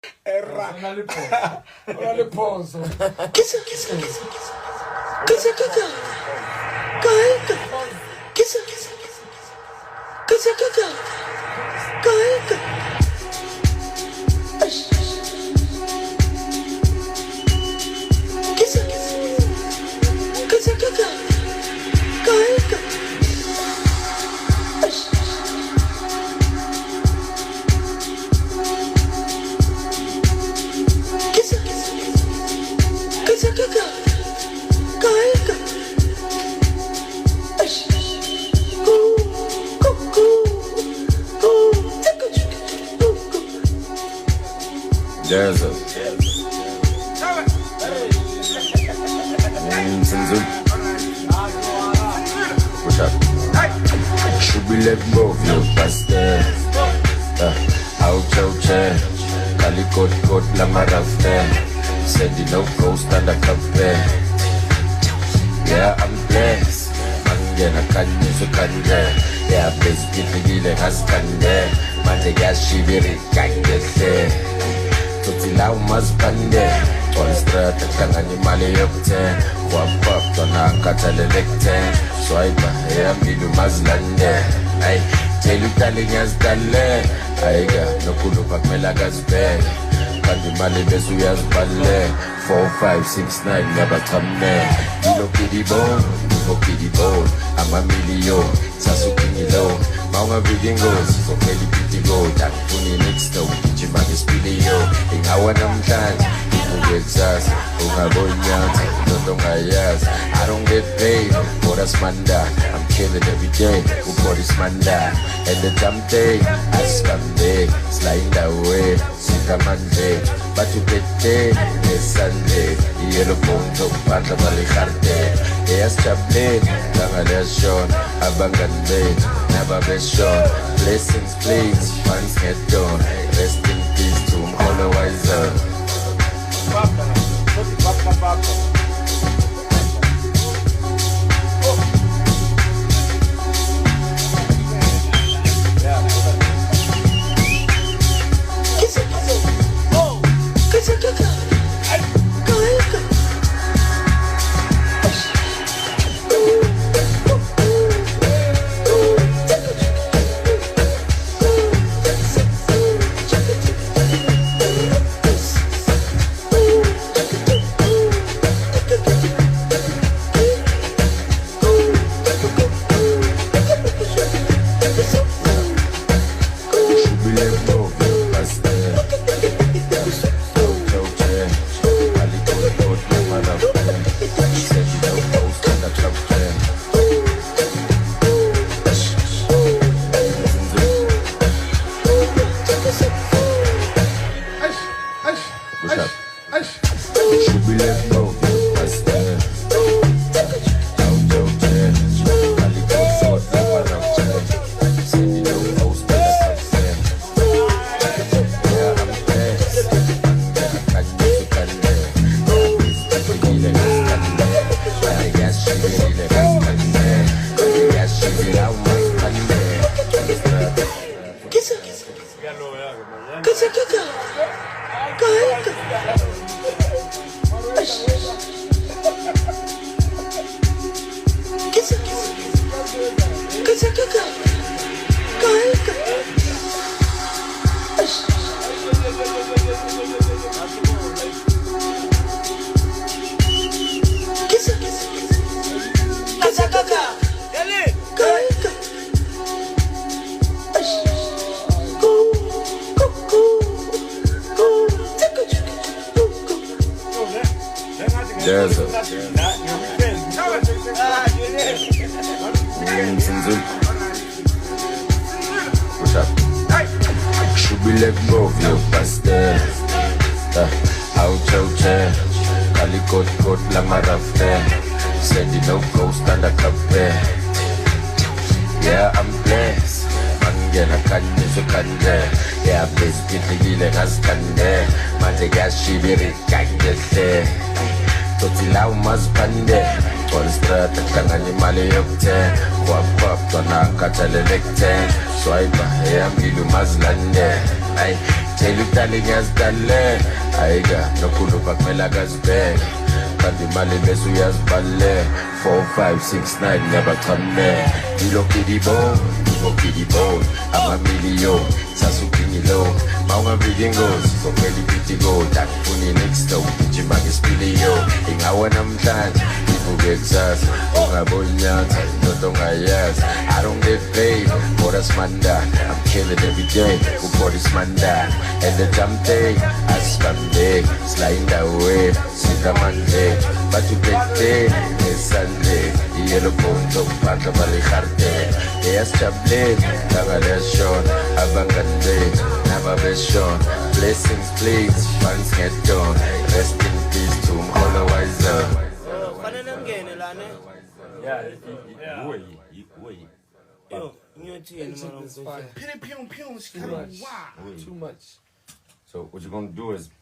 Erra. Una le poso. Kisa, kisa, kisa, kisa, kisa, kaika, kisa, kisa, kisa, kisa, kaika. Kisa, kisa, kisa, kaika. Kisa, kisa, kisa, kaika. There's a push up. Should we let go of your pastel? Out, Kali kot la marafte. Said you know ghost and a cafe. Yeah, I'm blessed. Mangena kanyezo kanje. Yeah, blessed gile has kanje. Manje gashi viri kangese. Tutila umazipande. On strata kangani mali yokte. Wapap tona katalelekte. Swiper, yeah, milu mazlande. Ay, tell you darling as dale. Aiga, nokulu pakmela gazbe. Kandi mali besu yazbale. 4, 5, 6, 9, never come there. Dilo kidi bone, I'm a million. Sasukini low, Mama reading goes, so Kelly pretty go. That funny next to Kichimani Spilio. In our time, people get sus. Unga boyant, don't my ass. I don't get paid for a smanda. I'm killing every day, who for this manda. And the jump day, I scam day, slide away, Sika Monday. But you get day, it's Sunday. Yellow bone, so Panta Malicarte. Yes, Chaplin, Langadeshon, Abangande, never be short. Blessings, please, once get done. Rest in peace to Molo Wiser. There's a push up. Should we let go of your pastel? Out, Kali kot la marafte. Said you know ghost and a cafe. Yeah, I'm blessed. Mangena kanyezo kanje. Yeah, blessed gile has kanje. Manje gashi viri kangese. Tutila umazipande. On strata kangani mali yokte. Wapap tona katalelekte. Swiper, yeah, milu mazlande. Ay, tell utali ngiyazidale ayika nokhulupa kumele akazibheke kanti imali bese uyazibale 4, 5, 6, 9 ngiyabachame ilokidibo ibokidibo amamiliyoni sasukingilo mawungaviki ingozi zophela ipitigo takufuni next stop ijima ngesipiliyo ingawe namhlanje ivuke kusasa ungaboni nyanza indoda ongayazi I don't get paid for this manda I'm killing every day for this manda and the jump day asibambe slide away sika Monday but you get day it's Sunday yellow bone to paka balikarte eyasijabuleni langa leshon abangane never be shown blessings please funds get done rest in peace to Mkholo Wiser fanele ngene la ne yo ngiyothini It's mara fire. Ping, ping, ping. Too much. Too much. so what you gonna do is